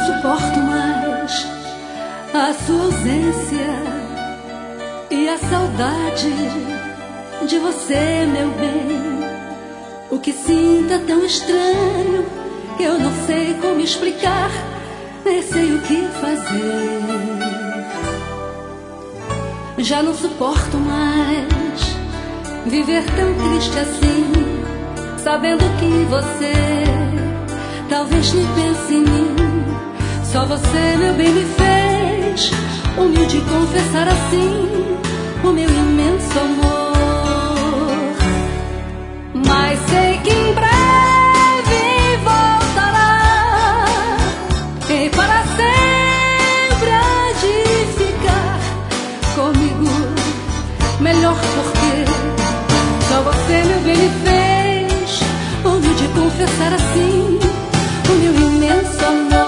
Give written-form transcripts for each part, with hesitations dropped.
suporto mais a sua ausência e a saudade de você, meu bem. O que sinto é tão estranho, eu não sei como explicar, nem sei o que fazer. Já não suporto mais viver tão triste assim, sabendo que você talvez nem pense em mim. Só você, meu bem, me fez humilde confessar assim o meu imenso amor. Mas sei que em breve voltará e para sempre há de ficar comigo. Melhor porque só você, meu bem, me fez humilde confessar assim o meu imenso amor.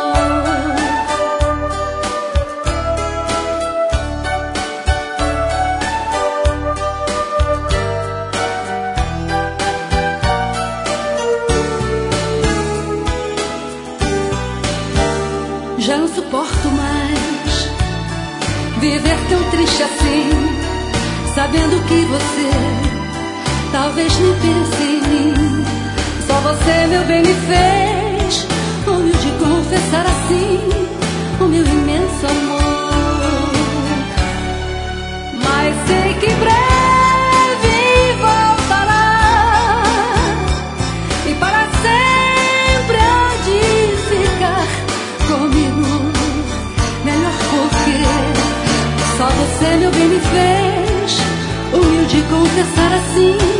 Já não suporto mais viver tão triste assim, sabendo que você talvez nem pense em mim. Só você, meu bem, me fez humilde confessar assim o meu imenso amor. Mas sei que em breve voltará e para sempre há de ficar comigo. Melhor porque só você, meu bem, me fez humilde confessar assim